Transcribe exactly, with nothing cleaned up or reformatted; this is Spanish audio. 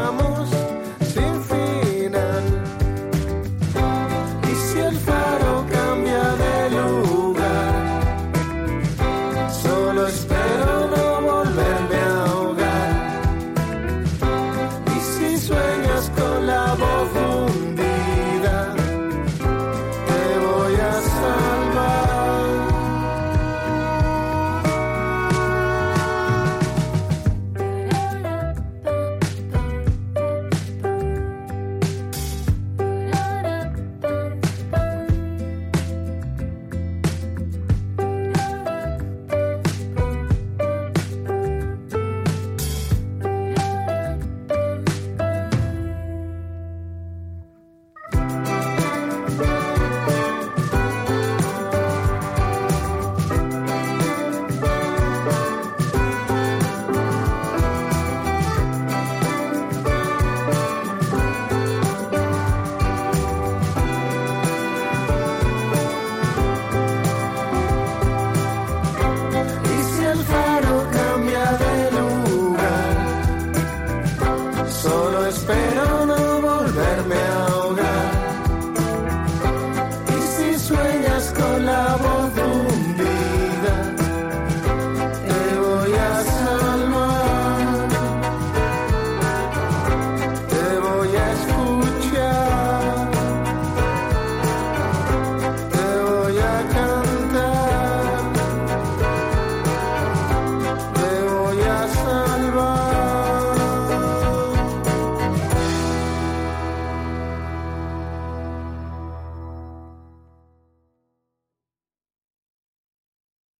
vamos sin final. Y si el faro cambia de lugar, solo espero no volverme a ahogar. Y si sueñas con la voz hundida, te voy a salvar. Y si el faro cambia de lugar, solo espero no